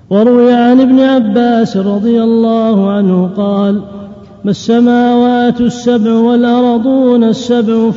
وروي عن ابن عباس رضي الله عنه قال: ما السماوات السبع والأرضون السبع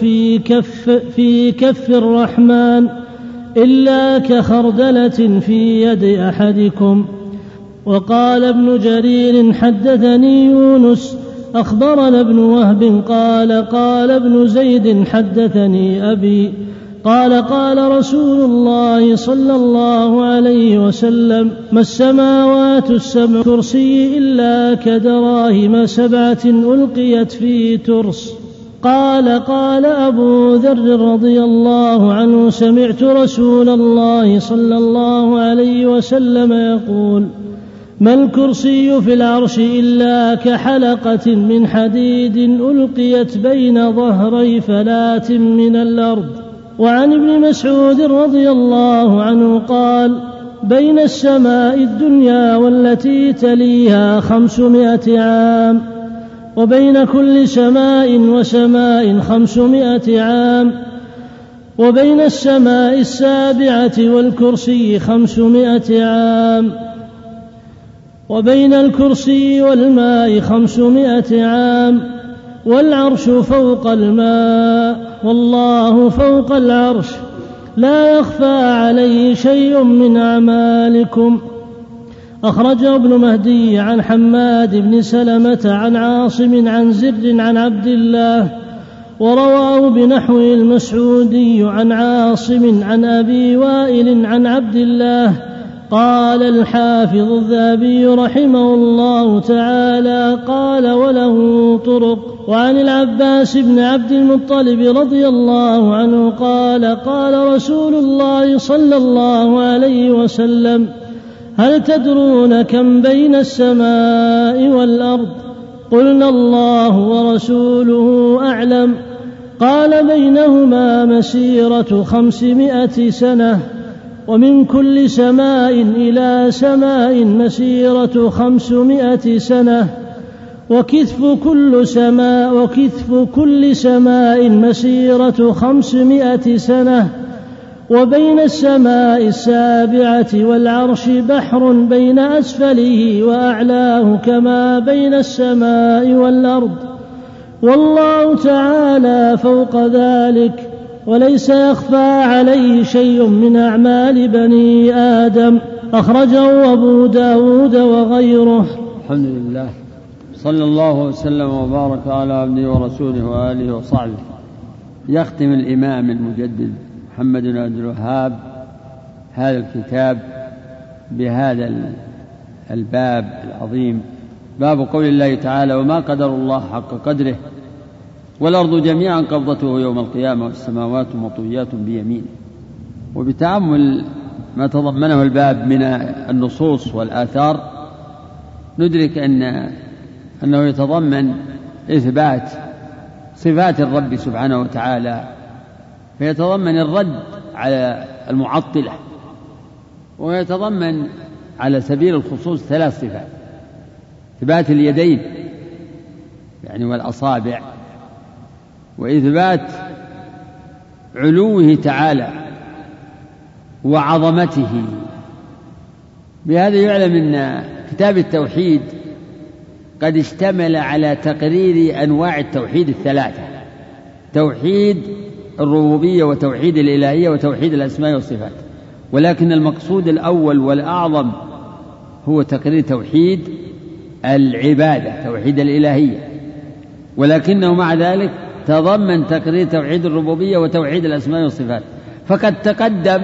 في كف الرحمن إلا كخردلة في يد أحدكم. وقال ابن جرير: حدثني يونس أخبرنا ابن وهب قال ابن زيد حدثني أبي قال رسول الله صلى الله عليه وسلم: ما السماوات السبع كرسي إلا كدراهم 7 ألقيت في ترس. قال أبو ذر رضي الله عنه: سمعت رسول الله صلى الله عليه وسلم يقول: ما الكرسي في العرش إلا كحلقة من حديد ألقيت بين ظهري فلاة من الأرض. وعن ابن مسعود رضي الله عنه قال: بين السماء الدنيا والتي تليها 500 عام، وبين كل سماء وسماء 500 عام، وبين السماء السابعة والكرسي 500 عام، وبين الكرسي والماء 500 عام، والعرش فوق الماء، والله فوق العرش، لا يخفى عليه شيء من أعمالكم. أخرجه ابن مهدي عن حماد بن سلمة عن عاصم عن زر عن عبد الله، ورواه بنحو المسعودي عن عاصم عن أبي وائل عن عبد الله. قال الحافظ الذهبي رحمه الله تعالى: قال وله طرق. وعن العباس بن عبد المطلب رضي الله عنه قال رسول الله صلى الله عليه وسلم: هل تدرون كم بين السماء والأرض؟ قلنا: الله ورسوله أعلم. قال: بينهما مسيرة 500 سنة، ومن كل سماء إلى سماء مسيرة 500 سنة، وكثف كل سماء مسيرة 500 سنة، وبين السماء السابعة والعرش بحر بين أسفله وأعلاه كما بين السماء والأرض، والله تعالى فوق ذلك، وليس يخفى عليه شيء من أعمال بني آدم. أخرجه أبو داود وغيره. الحمد لله، صلى الله وسلم وبارك على عبده ورسوله وآله وصحبه. يختم الإمام المجدد محمد بن عبد الوهاب هذا الكتاب بهذا الباب العظيم، باب قول الله تعالى: وما قدر الله حق قدره والأرض جميعا قبضته يوم القيامة والسماوات مطويات بيمينه. وبتأمل ما تضمنه الباب من النصوص والآثار ندرك أنه يتضمن إثبات صفات الرب سبحانه وتعالى، فيتضمن الرد على المعطلة، ويتضمن على سبيل الخصوص 3 صفات: إثبات اليدين يعني والأصابع، وإثبات علوه تعالى وعظمته. بهذا يعلم أن كتاب التوحيد قد اشتمل على تقرير أنواع التوحيد 3: توحيد الربوبية وتوحيد الإلهية وتوحيد الأسماء والصفات، ولكن المقصود الأول والأعظم هو تقرير توحيد العبادة، توحيد الإلهية، ولكنه مع ذلك تضمن تقرير توحيد الربوبية وتوحيد الأسماء والصفات. فقد تقدم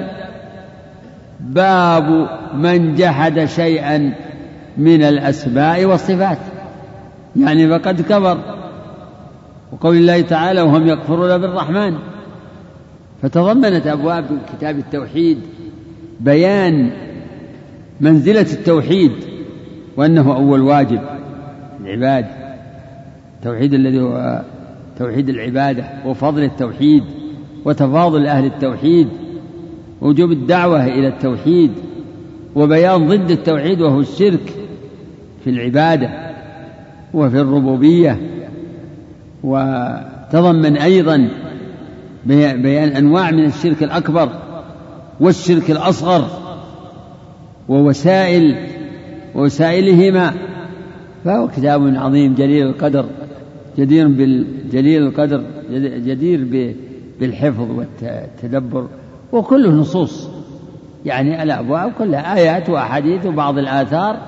باب من جحد شيئا من الأسماء والصفات، يعني فقد كفر، وقول الله تعالى: وهم يكفرون بالرحمن. فتضمنت أبواب كتاب التوحيد بيان منزلة التوحيد، وأنه أول واجب العباد، التوحيد الذي هو توحيد العبادة، وفضل التوحيد وتفاضل أهل التوحيد، وجوب الدعوة إلى التوحيد، وبيان ضد التوحيد وهو الشرك في العبادة وفي الربوبية. وتضمن أيضا بيان أنواع من الشرك الأكبر والشرك الأصغر، ووسائل وسائلهما، فهو كتاب عظيم جليل القدر، جدير بالحفظ والتدبر، وكله نصوص، يعني الأبواب كلها آيات وأحاديث وبعض الآثار،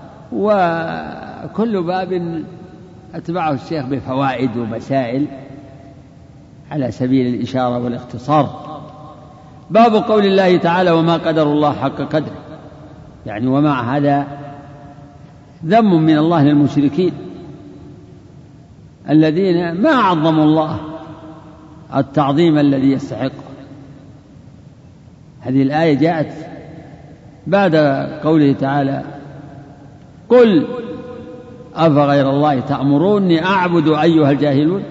وكل باب أتبعه الشيخ بفوائد ومسائل على سبيل الإشارة والاختصار. باب قول الله تعالى وما قدر الله حق قدره، يعني ومع هذا ذم من الله للمشركين الذين ما عظموا الله التعظيم الذي يستحقه. هذه الآية جاءت بعد قوله تعالى قل أفغير الله تأمروني أعبد أيها الجاهلون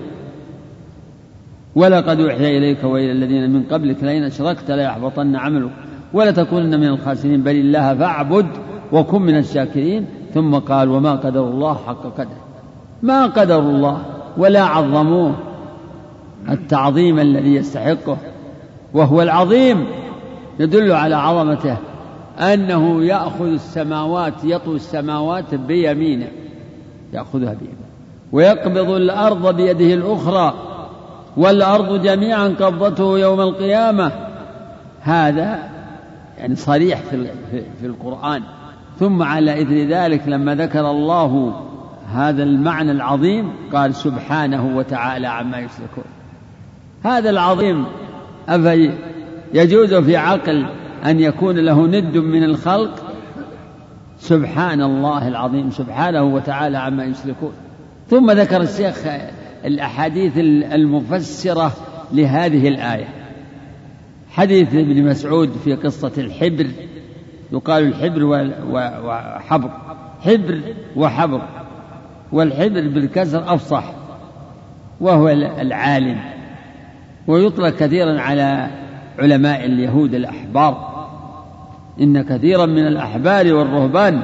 ولقد أوحي إليك وإلى الذين من قبلك لئن أشركت ليحبطن عملك ولتكونن من الخاسرين بل الله فاعبد وكن من الشاكرين. ثم قال وما قدر الله حق قدره، ما قدروا الله ولا عظموه التعظيم الذي يستحقه، وهو العظيم يدل على عظمته أنه يأخذ السماوات، يطوي السماوات بيمينه، يأخذها بيمينه، ويقبض الأرض بيده الأخرى والأرض جميعا قبضته يوم القيامة. هذا يعني صريح في القرآن. ثم على إثر ذلك لما ذكر الله هذا المعنى العظيم قال سبحانه وتعالى عما يشركون. هذا العظيم أفي يجوز في عقل أن يكون له ند من الخلق؟ سبحان الله العظيم، سبحانه وتعالى عما يشركون. ثم ذكر الشيخ الأحاديث المفسرة لهذه الآية. حديث ابن مسعود في قصة الحبر، يقال الحبر وحبر، حبر وحبر، والحبر بالكسر أفصح وهو العالم، ويطلق كثيرا على علماء اليهود الأحبار، إن كثيرا من الأحبار والرهبان.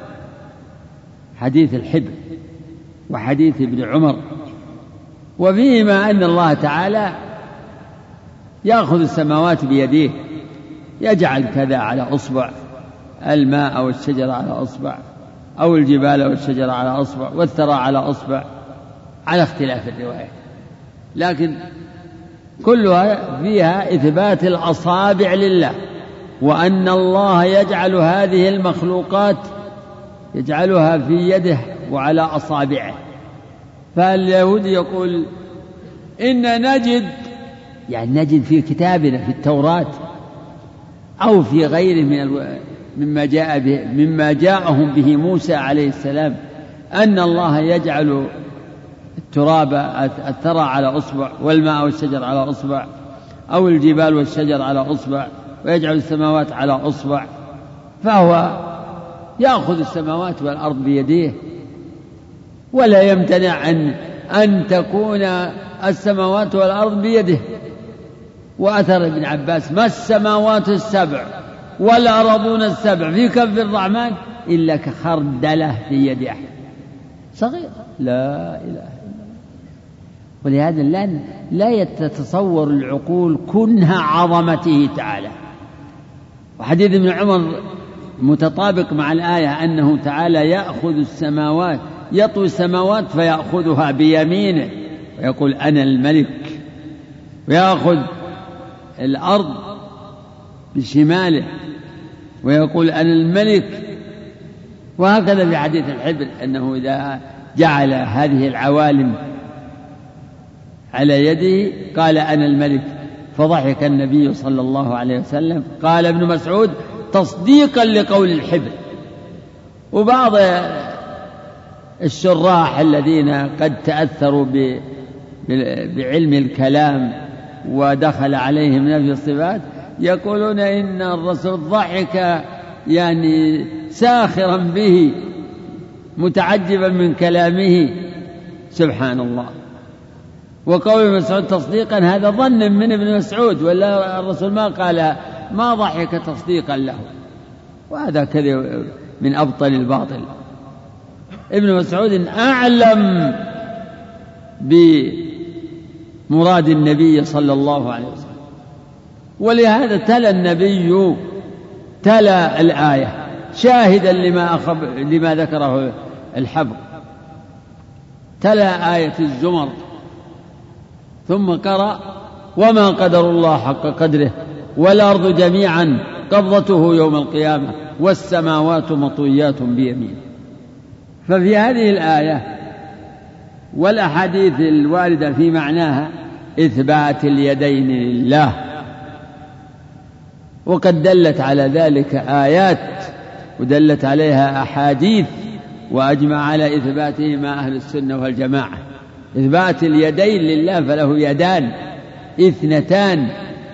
حديث الحبر وحديث ابن عمر، وفيهما أن الله تعالى يأخذ السماوات بيديه، يجعل كذا على أصبع، الماء أو الشجر على أصبع، أو الجبال أو الشجر على أصبع، والثرى على أصبع، على اختلاف الروايات، لكن كلها فيها إثبات الأصابع لله، وأن الله يجعل هذه المخلوقات يجعلها في يده وعلى أصابعه. فاليهود يقول إن نجد، يعني نجد في كتابنا في التوراة أو في غيره مما جاءهم به موسى عليه السلام، أن الله يجعل التراب الثرى على أصبع، والماء والشجر على أصبع، أو الجبال والشجر على أصبع، ويجعل السماوات على أصبع. فهو يأخذ السماوات والأرض بيديه، ولا يمتنع أن تكون السماوات والأرض بيده. وأثر ابن عباس ما السماوات السبع والأرضون السبع في كف الرحمن إلا كخردلة في يد أحد صغير، لا إله إلا الله. ولهذا لا يتصور العقول كنه عظمته تعالى. وحديث ابن عمر متطابق مع الآية أنه تعالى يأخذ السماوات، يطوي السماوات فيأخذها بيمينه ويقول أنا الملك، ويأخذ الأرض بشماله ويقول أنا الملك. وهكذا في حديث الحبر أنه إذا جعل هذه العوالم على يده قال أنا الملك، فضحك النبي صلى الله عليه وسلم. قال ابن مسعود تصديقا لقول الحبر. وبعض الشراح الذين قد تأثروا بعلم الكلام ودخل عليهم نفي الصفات يقولون إن الرسول ضحك يعني ساخرا به متعجبا من كلامه، سبحان الله. وقول ابن مسعود تصديقا هذا ظن من ابن مسعود، ولا الرسول ما قال، ما ضحك تصديقا له، وهذا كذب من أبطل الباطل. ابن مسعود أعلم بمراد النبي صلى الله عليه وسلم، ولهذا تلا النبي الآية شاهدا لما ذكره الحبر. تلا آية الزمر ثم قرأ وما قدر الله حق قدره والأرض جميعا قبضته يوم القيامة والسماوات مطويات بيمينه. ففي هذه الآية والأحاديث الواردة في معناها إثبات اليدين لله، وقد دلت على ذلك آيات ودلت عليها أحاديث، وأجمع على إثباتهما أهل السنة والجماعة. إثبات اليدين لله، فله يدان اثنتان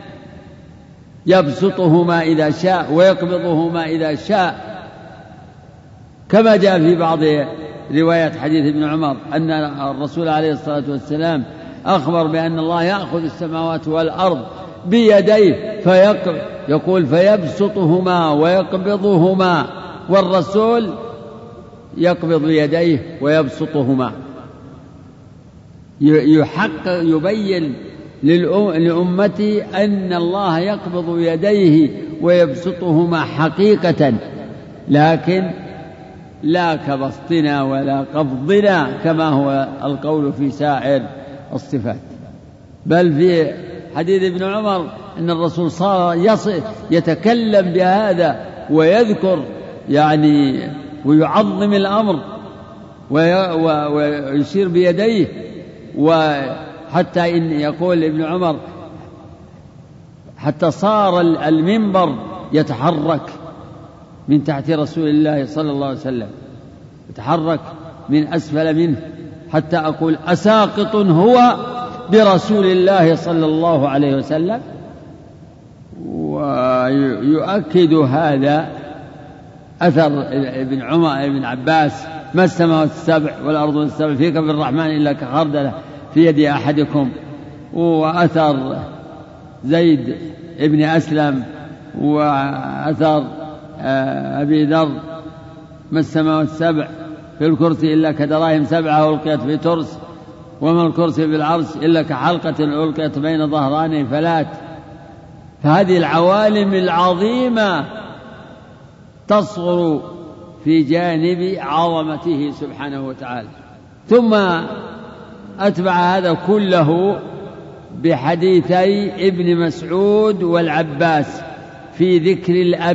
يبسطهما إذا شاء ويقبضهما إذا شاء، كما جاء في بعض روايات حديث ابن عمر أن الرسول عليه الصلاة والسلام أخبر بأن الله يأخذ السماوات والأرض بيديه يقول فيبسطهما ويقبضهما، والرسول يقبض يديه ويبسطهما، يبين لأمتي أن الله يقبض يديه ويبسطهما حقيقة، لكن لا كبسطنا ولا قبضنا كما هو القول في سائر الصفات. بل في حديث ابن عمر أن الرسول صار يتكلم بهذا ويذكر يعني ويعظم الأمر ويشير بيديه، وحتى إن يقول ابن عمر حتى صار المنبر يتحرك من تحت رسول الله صلى الله عليه وسلم، يتحرك من أسفل منه، حتى أقول أساقط هو برسول الله صلى الله عليه وسلم. ويؤكد هذا أثر ابن عمر ابن عباس ما السماوات السبع والأرض السبع في كف الرحمن إلا كخردلة في يد أحدكم، وأثر زيد ابن أسلم، وأثر أبي ذر ما السماوات السبع في الكرسي إلا كدراهم سبعة ألقيت في ترس، وما الكرسي في العرش إلا كحلقة ألقيت بين ظهراني فلات. فهذه العوالم العظيمة تصغر في جانب عظمته سبحانه وتعالى. ثم أتبع هذا كله بحديثي ابن مسعود والعباس في ذكر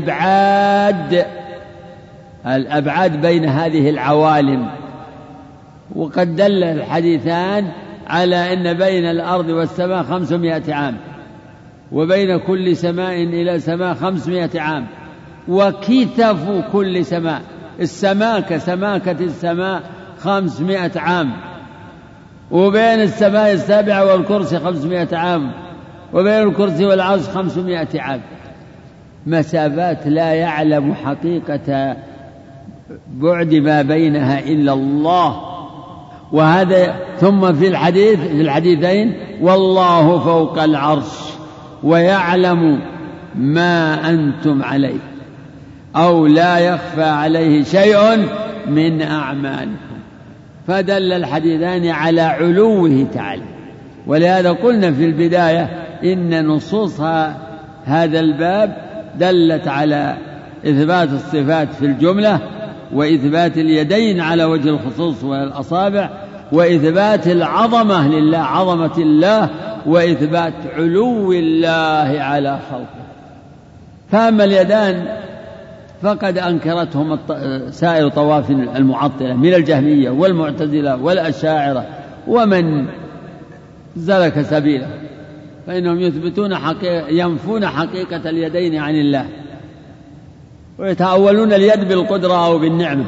الأبعاد بين هذه العوالم. وقد دل الحديثان على أن بين الأرض والسماء 500 عام، وبين كل سماء إلى سماء 500 عام، وكثف كل سماء، السماء كسماكة السماء 500 عام، وبين السماء السابعة والكرسي 500 عام، وبين الكرسي والعرش 500 عام، مسافات لا يعلم حقيقة بعد ما بينها إلا الله. وهذا ثم في الحديثين والله فوق العرش ويعلم ما أنتم عليه أو لا يخفى عليه شيء من أعمالكم. فدل الحديثان على علوه تعالى. ولهذا قلنا في البداية إن نصوص هذا الباب دلت على إثبات الصفات في الجملة، وإثبات اليدين على وجه الخصوص والأصابع، وإثبات العظمة لله عظمة الله، وإثبات علو الله على خلقه. فأما اليدان فقد أنكرتهم سائر طواف المعطلة من الجهمية والمعتزلة والأشاعرة ومن سلك سبيله، فإنهم ينفون حقيقة اليدين عن الله، ويتأولون اليد بالقدرة أو بالنعمة.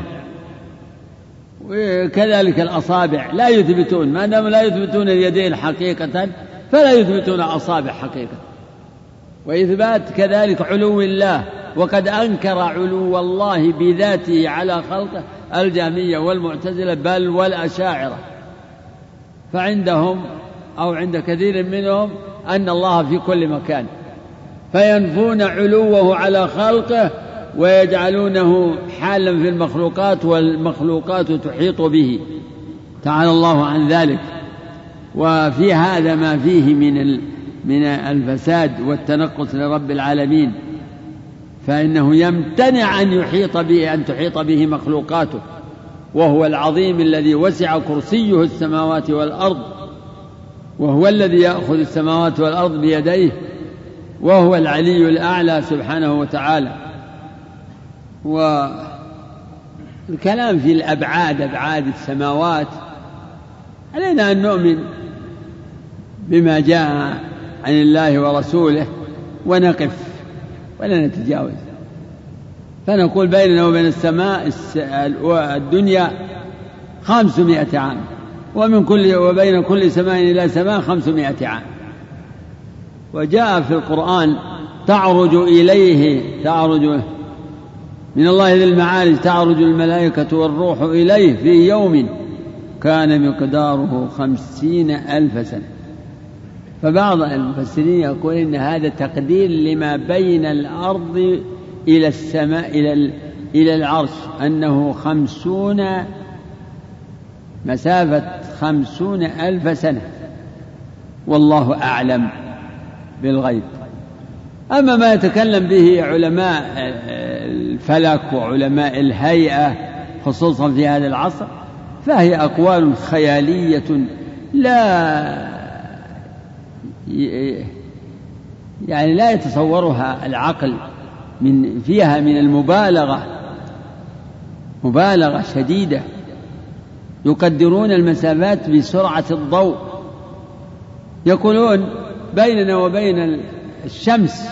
وكذلك الأصابع لا يثبتون، ما دام لا يثبتون اليدين حقيقة فلا يثبتون أصابع حقيقة. وإثبات كذلك علو الله، وقد أنكر علو الله بذاته على خلقه الجهمية والمعتزلة بل والأشاعرة. فعندهم أو عند كثير منهم أن الله في كل مكان، فينفون علوه على خلقه ويجعلونه حالا في المخلوقات، والمخلوقات تحيط به تعالى الله عن ذلك. وفي هذا ما فيه من الفساد والتنقص لرب العالمين. فإنه يمتنع أن تحيط به مخلوقاته، وهو العظيم الذي وسع كرسيه السماوات والأرض، وهو الذي يأخذ السماوات والأرض بيديه، وهو العلي الأعلى سبحانه وتعالى. والكلام في الأبعاد، أبعاد السماوات، علينا أن نؤمن بما جاء عن الله ورسوله ونقف ولا نتجاوز، فنقول بيننا وبين السماء الدنيا 500 عام، وبين كل سماء إلى سماء 500 عام. وجاء في القرآن تعرج من الله ذي المعارج، تعرج الملائكة والروح إليه في يوم كان مقداره 50,000 سنة. فبعض المفسرين يقول إن هذا تقدير لما بين الأرض إلى السماء إلى العرش، أنه 50 مسافة 50,000 سنة، والله أعلم بالغيب. أما ما يتكلم به علماء الفلك وعلماء الهيئة خصوصا في هذا العصر، فهي أقوال خيالية لا يتصورها العقل، فيها من مبالغة شديدة. يقدرون المسافات بسرعة الضوء، يقولون بيننا وبين الشمس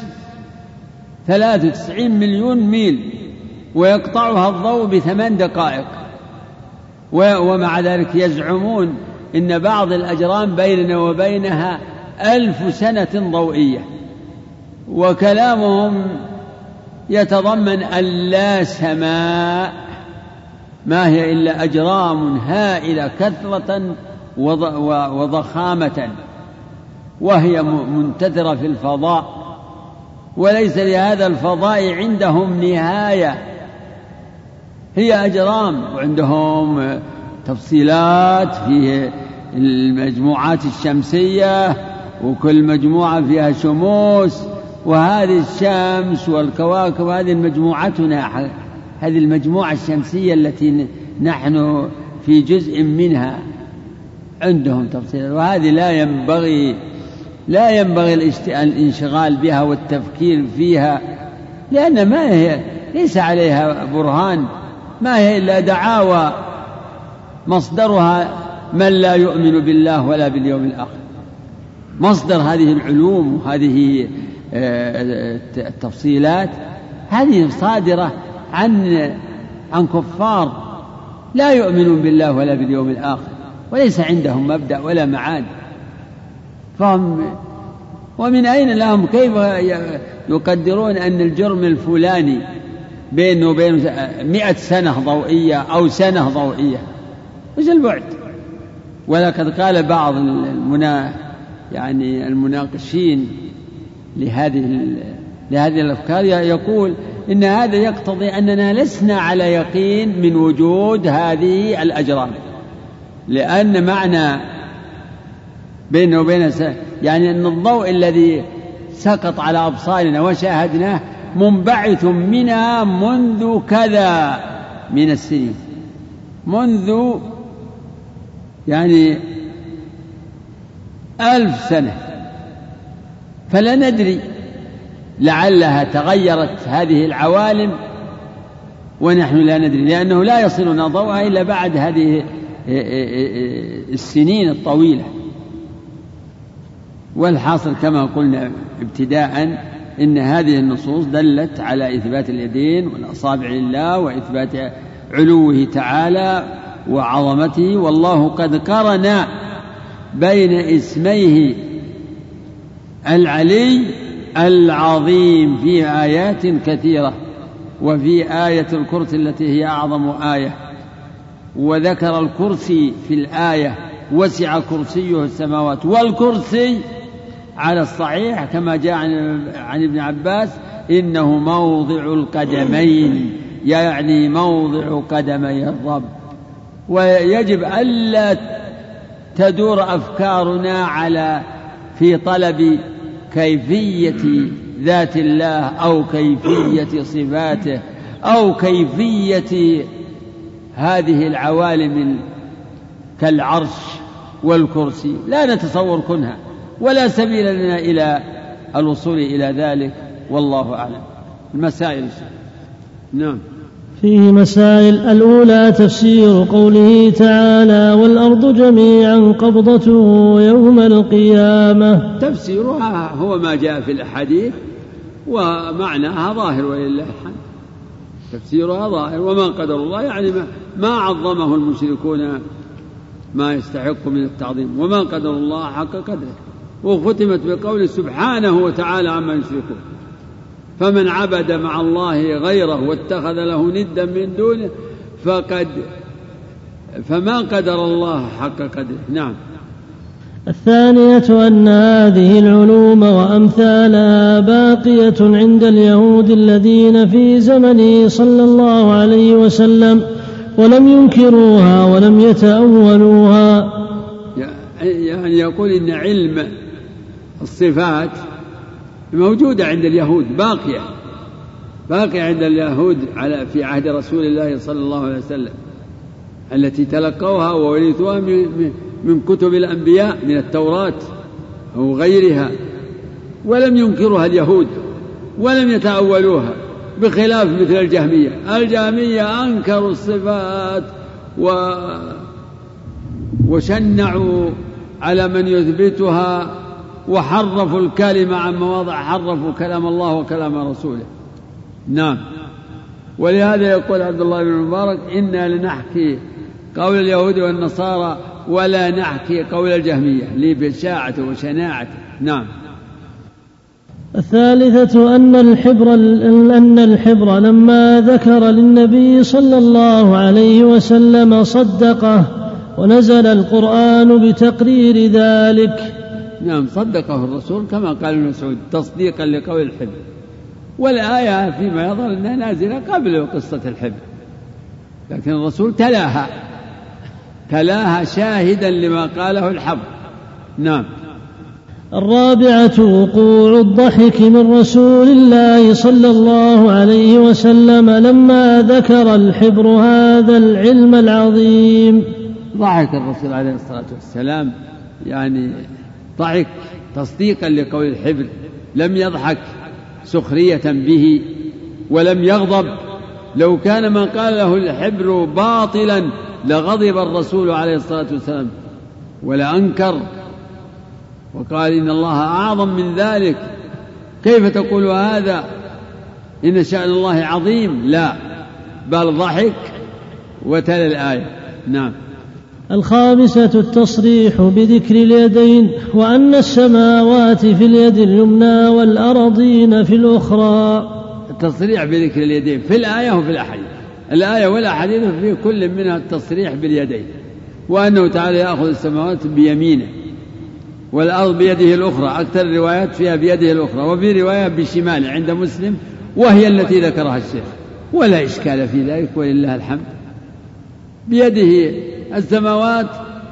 93 مليون ميل، ويقطعها الضوء ب8 دقائق، ومع ذلك يزعمون إن بعض الأجرام بيننا وبينها 1000 سنة ضوئية. وكلامهم يتضمن أن لا سماء ما هي إلا أجرام هائلة كثرة وضخامة، وهي منتثرة في الفضاء، وليس لهذا الفضاء عندهم نهاية، هي أجرام. وعندهم تفصيلات في المجموعات الشمسية، وكل مجموعة فيها شموس، وهذه الشمس والكواكب هذه مجموعتنا، هذه المجموعة الشمسية التي نحن في جزء منها، عندهم تفصيلات. وهذه لا ينبغي الانشغال بها والتفكير فيها، لأن ما هي ليس عليها برهان، ما هي إلا دعاوى مصدرها من لا يؤمن بالله ولا باليوم الآخر. مصدر هذه العلوم وهذه التفصيلات هذه صادرة عن كفار لا يؤمنون بالله ولا باليوم الآخر، وليس عندهم مبدأ ولا معاد. ومن أين لهم كيف يقدرون أن الجرم الفلاني بينه وبين 100 سنة ضوئية أو سنة ضوئية؟ وش البعد؟ ولقد قال بعض المناقشين لهذه الأفكار، يقول إن هذا يقتضي أننا لسنا على يقين من وجود هذه الأجرام، لأن معنى بينه وبين يعني أن الضوء الذي سقط على أبصارنا وشاهدناه منبعث منها منذ كذا من السنين، منذ 1000 سنة، فلا ندري، لعلها تغيرت هذه العوالم ونحن لا ندري، لأنه لا يصلنا ضوءها إلا بعد هذه السنين الطويلة. والحاصل كما قلنا ابتداء إن هذه النصوص دلت على إثبات اليدين والأصابع لله، وإثبات علوه تعالى وعظمته. والله قد قرن بين اسميه العلي العظيم في آيات كثيرة، وفي آية الكرسي التي هي أعظم آية، وذكر الكرسي في الآية وسع كرسيه السماوات، والكرسي على الصحيح كما جاء عن ابن عباس إنه موضع القدمين، يعني موضع قدمي الرب. ويجب ألا تدور أفكارنا في طلب كيفية ذات الله أو كيفية صفاته أو كيفية هذه العوالم كالعرش والكرسي، لا نتصور كنها ولا سبيل لنا إلى الوصول إلى ذلك، والله أعلم. المسائل نعم فيه مسائل. الأولى تفسير قوله تعالى والأرض جميعا قبضته يوم القيامة. تفسيرها هو ما جاء في الأحاديث ومعناها ظاهر ولله الحمد. تفسيرها ظاهر، وما قدر الله يعني ما عظمه المشركون ما يستحق من التعظيم، وما قدر الله حق قدره. وختمت بقول سبحانه وتعالى عما يشركون، فمن عبد مع الله غيره واتخذ له ندا من دونه فما قدر الله حق قدره. نعم. الثانية أن هذه العلوم وأمثالها باقية عند اليهود الذين في زمنه صلى الله عليه وسلم ولم ينكروها ولم يتأولوها. يعني يقول إن علم الصفات موجودة عند اليهود، باقية عند اليهود في عهد رسول الله صلى الله عليه وسلم، التي تلقوها وورثوها من كتب الأنبياء من التوراة أو غيرها، ولم ينكرها اليهود ولم يتأولوها، بخلاف مثل الجهمية أنكروا الصفات وشنعوا على من يثبتها وحرفوا الكلمة عن مواضع، حرفوا كلام الله وكلام رسوله. نعم. ولهذا يقول عبد الله بن مبارك إنا لنحكي قول اليهود والنصارى ولا نحكي قول الجهمية لبشاعته وشناعته. نعم. الثالثة أن الحبر لما ذكر للنبي صلى الله عليه وسلم صدقه، ونزل القرآن بتقرير ذلك. نعم، صدقه الرسول كما قال ابن مسعود تصديقا لقول الحبر، والآية فيما يظهر أنها نازلة قبل قصة الحبر، لكن الرسول تلاها شاهدا لما قاله الحبر. نعم. الرابعة وقوع الضحك من رسول الله صلى الله عليه وسلم لما ذكر الحبر هذا العلم العظيم. ضحك الرسول عليه الصلاة والسلام، يعني ضحك تصديقا لقول الحبر، لم يضحك سخرية به ولم يغضب. لو كان ما قال له الحبر باطلا لغضب الرسول عليه الصلاة والسلام ولا أنكر وقال إن الله أعظم من ذلك، كيف تقول هذا إن شأن الله عظيم؟ لا، بل ضحك وتلا الآية. نعم. الخامسة التصريح بذكر اليدين، وأن السماوات في اليد اليمنى والأرضين في الأخرى. التصريح بذكر اليدين في الآية وفي الأحاديث، الآية والأحاديث في كل منها التصريح باليدين، وأنه تعالى يأخذ السماوات بيمينه والأرض بيده الأخرى، أكثر الروايات فيها بيده الأخرى، وفي رواية بشماله عند مسلم، وهي التي ذكرها الشيخ، ولا إشكال في ذلك ولله الحمد. بيده السماوات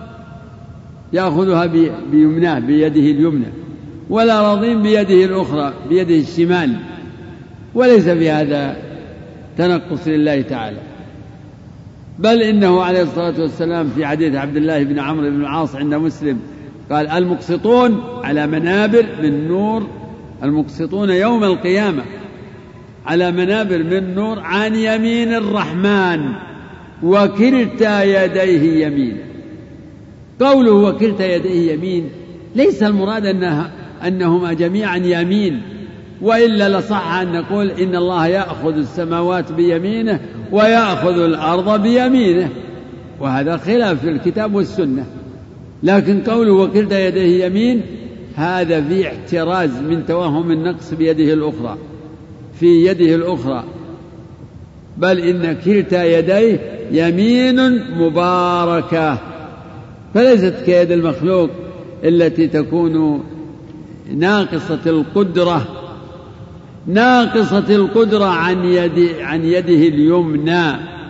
يأخذها بيمناه بيده اليمنى، والأراضين بيده الأخرى بيده الشمال، وليس في هذا تنقص لله تعالى، بل إنه عليه الصلاة والسلام في حديث عبد الله بن عمرو بن العاص عند مسلم قال المقسطون على منابر من نور، المقسطون يوم القيامة على منابر من نور عن يمين الرحمن وكلتا يديه يمين. قوله وكلتا يديه يمين ليس المراد أنهما جميعا يمين، وإلا لصح أن نقول إن الله يأخذ السماوات بيمينه ويأخذ الأرض بيمينه، وهذا خلاف في الكتاب والسنة. لكن قوله وكلتا يديه يمين هذا فيه احتراز من توهم النقص بيده الأخرى في يده الأخرى، بل إن كلتا يديه يمين مباركة، فليست كيد المخلوق التي تكون ناقصة القدرة عن يده اليمنى،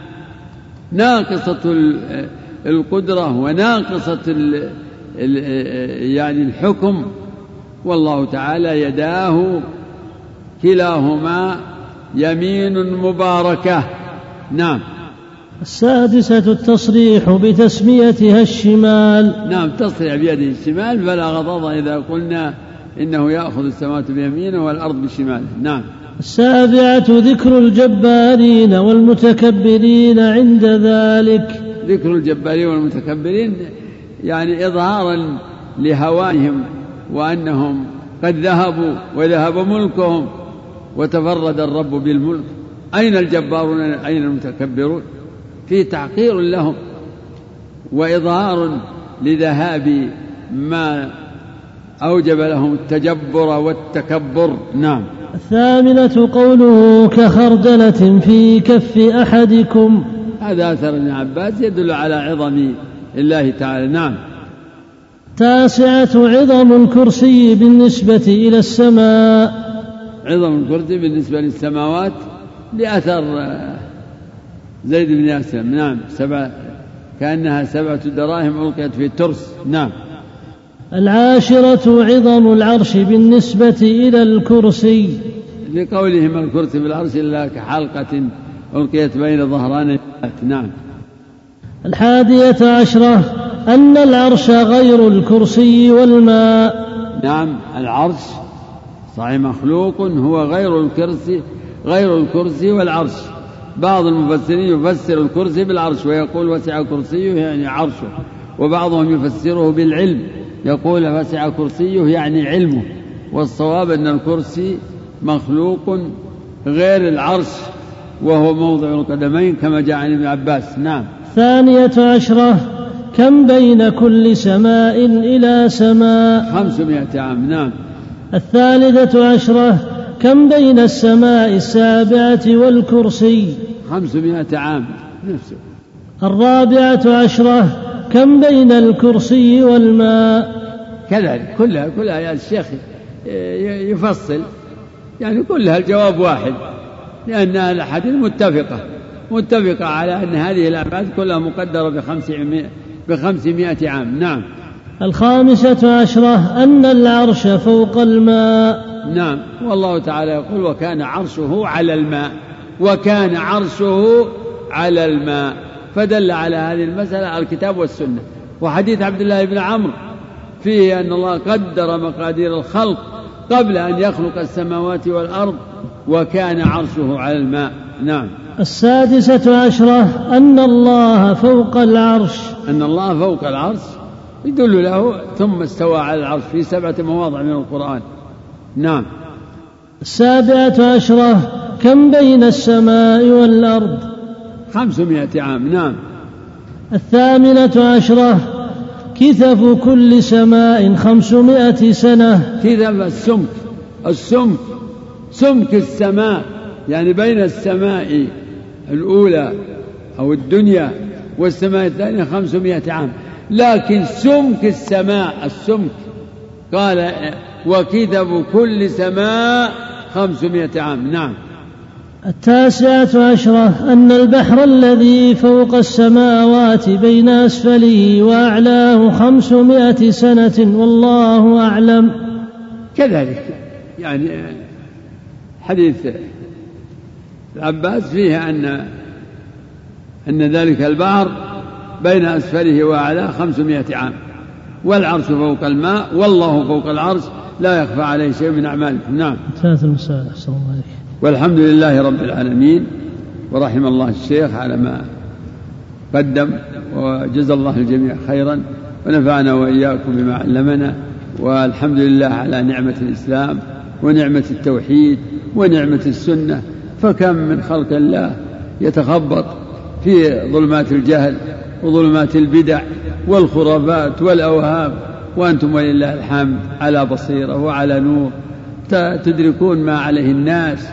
ناقصة القدرة وناقصة يعني الحكم، والله تعالى يداه كلاهما يمين مباركة. نعم. السادسة التصريح بتسميتها الشمال. نعم، تصريح بيده الشمال، فلا غضاض إذا قلنا إنه يأخذ السماوات بيمينه والأرض بشماله. نعم. السابعة ذكر الجبارين والمتكبرين عند ذلك. ذكر الجبارين والمتكبرين يعني إظهارا لهوانهم وأنهم قد ذهبوا وذهب ملكهم وتفرد الرب بالملك. أين الجبارون أين المتكبرون؟ في تحقير لهم وإظهار لذهاب ما أوجب لهم التجبر والتكبر. نعم. الثامنة قوله كخردلة في كف أحدكم. هذا أثر ابن عباس يدل على عظم الله تعالى. نعم. التاسعة عظم الكرسي بالنسبة إلى السماء. عظم الكرسي بالنسبة للسماوات لأثر زيد بن أسلم. نعم. كأنها 7 دراهم ألقيت في الترس. نعم. العاشرة عظم العرش بالنسبة إلى الكرسي، لقولهم الكرسي بالعرش إلا كحلقة ألقيت بين ظهران. نعم. الحادية عشرة أن العرش غير الكرسي والماء. نعم، العرش صحيح مخلوق، هو غير الكرسي والعرش. بعض المفسرين يفسر الكرسي بالعرش ويقول وسع كرسيه يعني عرشه، وبعضهم يفسره بالعلم يقول وسع كرسيه يعني علمه، والصواب أن الكرسي مخلوق غير العرش وهو موضع القدمين كما جاء عن ابن عباس. نعم. الثانية عشرة كم بين كل سماء إلى سماء. 500 عام. نعم. الثالثة عشرة كم بين السماء السابعة والكرسي. 500 عام نفسه. الرابعة عشرة كم بين الكرسي والماء. كذلك كلها يا الشيخ يفصل، يعني كلها الجواب واحد، لأن الأحاديث متفقة على أن هذه الأبعاد كلها مقدرة ب500 عام. نعم. الخامسة عشرة أن العرش فوق الماء. نعم. والله تعالى يقول وكان عرشه على الماء، فدل على هذه المسألة الكتاب والسنة. وحديث عبد الله بن عمرو فيه أن الله قدر مقادير الخلق قبل أن يخلق السماوات والأرض وكان عرشه على الماء. نعم. السادسة عشرة أن الله فوق العرش يدل له ثم استوى على العرش في 7 مواضع من القرآن. نعم. السابعة عشرة كم بين السماء والأرض. 500 عام. نعم. الثامنة عشرة كثف كل سماء 500 سنة. كثف السمك سمك السماء، يعني بين السماء الأولى أو الدنيا والسماء الثانية 500 عام، لكن سمك السماء قال وكثف كل سماء 500 عام. نعم. التاسعة عشرة أن البحر الذي فوق السماوات بين أسفله وأعلاه 500 سنة والله أعلم. كذلك يعني حديث العباس فيه أن ذلك البحر بين أسفله وأعلاه 500 عام، والعرش فوق الماء والله فوق العرش لا يخفى عليه شيء من أعمالكم. نعم. والحمد لله رب العالمين، ورحم الله الشيخ على ما قدم، وجزى الله الجميع خيرا، ونفعنا وإياكم بما علمنا، والحمد لله على نعمة الإسلام ونعمة التوحيد ونعمة السنة. فكم من خلق الله يتخبط في ظلمات الجهل وظلمات البدع والخرافات والأوهام، وأنتم ولله الحمد على بصيرة وعلى نور، تدركون ما عليه الناس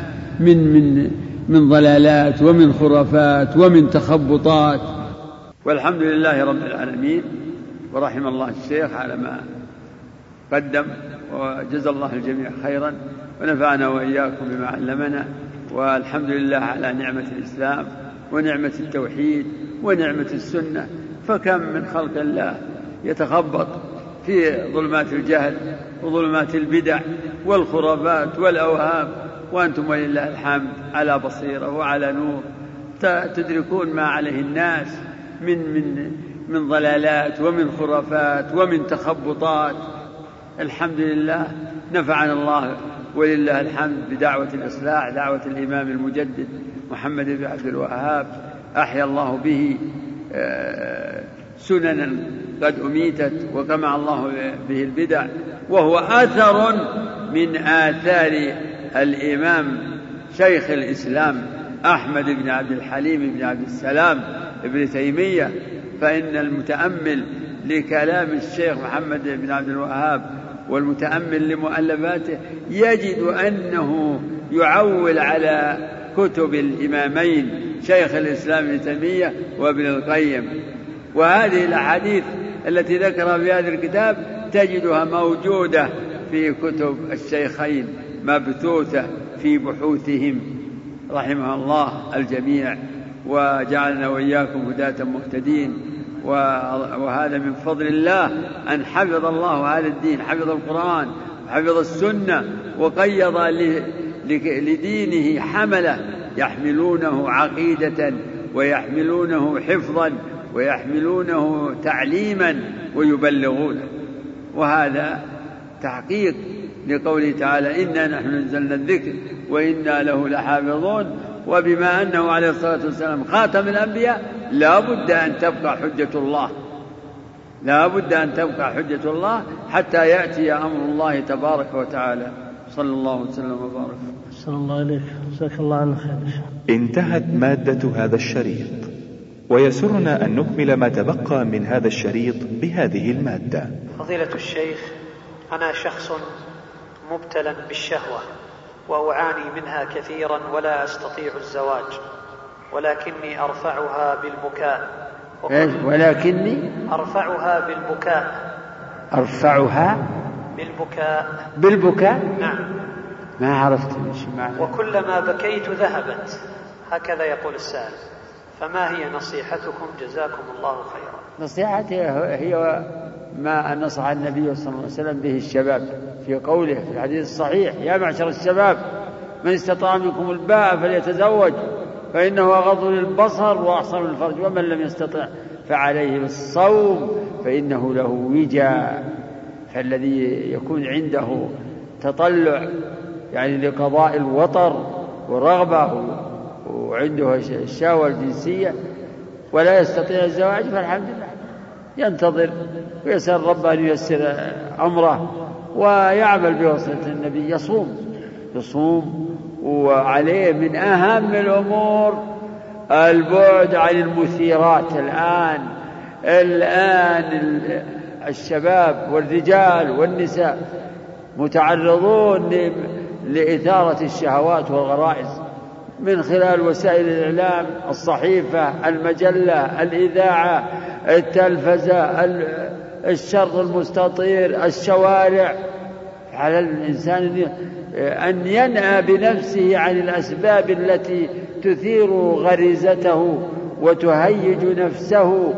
من ضلالات ومن خرافات ومن تخبطات. والحمد لله رب العالمين، ورحم الله الشيخ على ما قدم، وجزى الله الجميع خيرا، ونفعنا وإياكم بما علمنا، والحمد لله على نعمة الإسلام ونعمة التوحيد ونعمة السنة. فكم من خلق الله يتخبط في ظلمات الجهل وظلمات البدع والخرافات والأوهام، وأنتم ولله الحمد على بصيرة وعلى نور، تدركون ما عليه الناس من ضلالات ومن خرافات ومن تخبطات. الحمد لله، نفعنا الله ولله الحمد بدعوة الإصلاح، دعوة الإمام المجدد محمد بن عبد الوهاب، أحيا الله به سننا قد أميتت وقمع الله به البدع، وهو أثر من آثار الإمام شيخ الإسلام أحمد بن عبد الحليم بن عبد السلام ابن تيمية. فإن المتأمل لكلام الشيخ محمد بن عبد الوهاب والمتأمل لمؤلفاته يجد أنه يعول على كتب الإمامين شيخ الإسلام ابن تيمية وابن القيم. وهذه الأحاديث التي ذكرها في هذا الكتاب تجدها موجودة في كتب الشيخين مبثوثة في بحوثهم، رحمه الله الجميع وجعلنا وإياكم هداة مهتدين. وهذا من فضل الله أن حفظ الله هذا الدين، حفظ القرآن وحفظ السنة وقيض لدينه حملة يحملونه عقيدة ويحملونه حفظا ويحملونه تعليما ويبلغونه. وهذا تحقيق لقوله تعالى إنا نحن نزلنا الذكر وإنا له لحافظون. وبما أنه عليه الصلاة والسلام خاتم الأنبياء لا بد أن تبقى حجة الله، لا بد أن تبقى حجة الله حتى يأتي أمر الله تبارك وتعالى. صلى الله وسلم وبارك. صلى الله عليك، جزاك الله عن خير. انتهت مادة هذا الشريط، ويسرنا أن نكمل ما تبقى من هذا الشريط بهذه المادة. فضيلة الشيخ، أنا شخص مبتلى بالشهوة وأعاني منها كثيرا ولا أستطيع الزواج، ولكني أرفعها بالبكاء. ولكني أرفعها بالبكاء. أرفعها بالبكاء؟ نعم. ما عرفت ايش معنى. وكلما بكيت ذهبت، هكذا يقول السائل، فما هي نصيحتكم جزاكم الله خيرا؟ نصيحتي هي ما نصح النبي صلى الله عليه وسلم به الشباب في قوله في الحديث الصحيح: يا معشر الشباب من استطاع منكم الباء فليتزوج فإنه أغض للبصر وأحصن للفرج ومن لم يستطع فعليه بالصوم فإنه له وجاء. فالذي يكون عنده تطلع يعني لقضاء الوطر ورغبة وعنده الشهوة الجنسية ولا يستطيع الزواج فالحمد لله ينتظر ويسأل ربه أن ييسر أمره ويعمل بوصية النبي، يصوم وعليه من أهم الأمور البعد عن المثيرات. الآن الشباب والرجال والنساء متعرضون لإثارة الشهوات والغرائز من خلال وسائل الإعلام، الصحيفة، المجلة، الإذاعة، التلفزة، الشرط المستطير، الشوارع. على الإنسان أن ينأى بنفسه عن الأسباب التي تثير غريزته وتهيج نفسه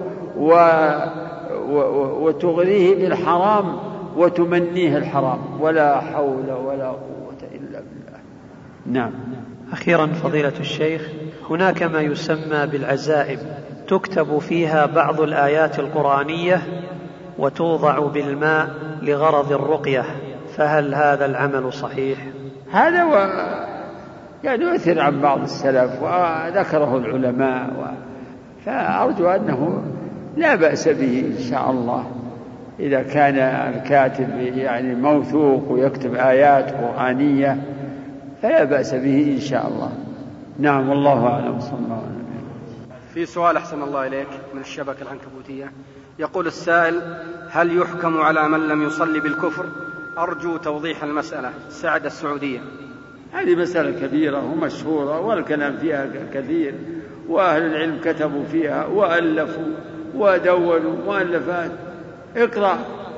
وتغريه بالحرام وتمنيه الحرام. ولا حول ولا قوة إلا بالله. نعم. أخيرا فضيلة الشيخ، هناك ما يسمى بالعزائم تكتب فيها بعض الآيات القرآنية وتوضع بالماء لغرض الرقية، فهل هذا العمل صحيح؟ هذا يعني يؤثر عن بعض السلف وذكره العلماء، فأرجو أنه لا بأس به إن شاء الله إذا كان الكاتب يعني موثوق ويكتب آيات قرآنية فلا بأس به إن شاء الله. نعم، والله أعلم. صلى الله عليه وسلم. في سؤال أحسن الله إليك من الشبكة العنكبوتية، يقول السائل: هل يحكم على من لم يصلي بالكفر؟ أرجو توضيح المسألة. سعد السعودية. هذه مسألة كبيرة ومشهورة والكلام فيها كثير، وأهل العلم كتبوا فيها وألفوا ودونوا مؤلفات. اقرأ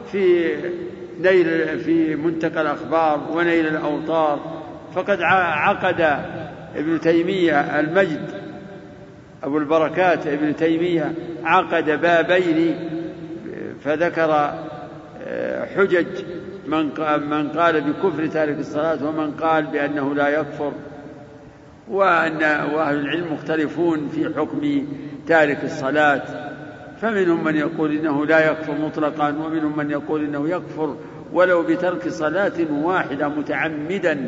في منتقى الأخبار ونيل الأوطار، فقد عقد ابن تيمية المجد أبو البركات ابن تيمية عقد بابين، فذكر حجج من قال بكفر تارك الصلاة ومن قال بأنه لا يكفر، وأهل العلم مختلفون في حكم تارك الصلاة، فمنهم من يقول إنه لا يكفر مطلقا، ومنهم من يقول إنه يكفر ولو بترك صلاة واحدة متعمدا،